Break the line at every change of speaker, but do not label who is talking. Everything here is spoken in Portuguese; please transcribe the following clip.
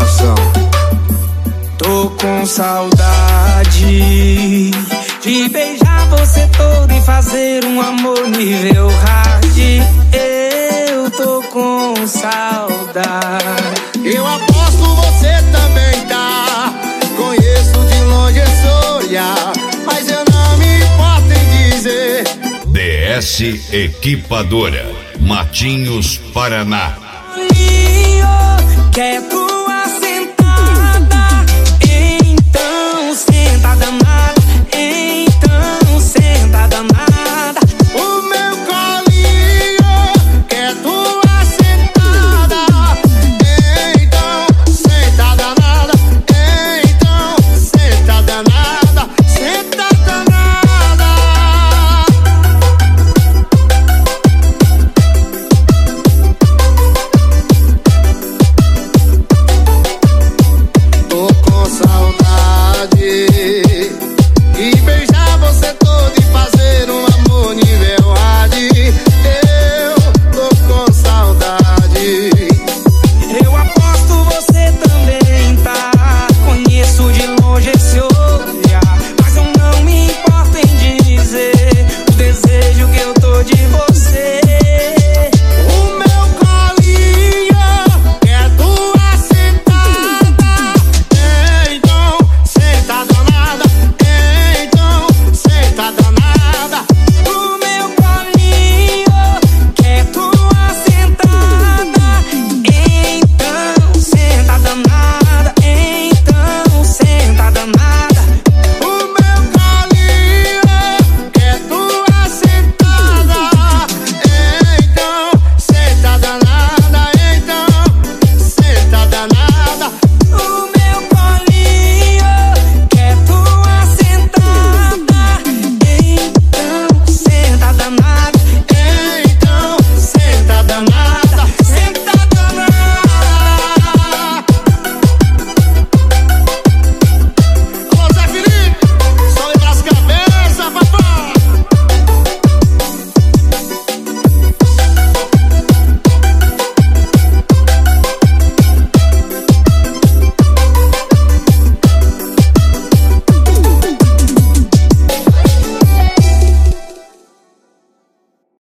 coração.
Tô com saudade de beijar você todo e fazer um amor nível hard. Eu tô com saudade.
Eu aposto você também tá. Conheço de longe esse olhar, mas eu não me importo em dizer.
DS Equipadora, Matinhos, Paraná.
Quer tua sentada? Então senta danada.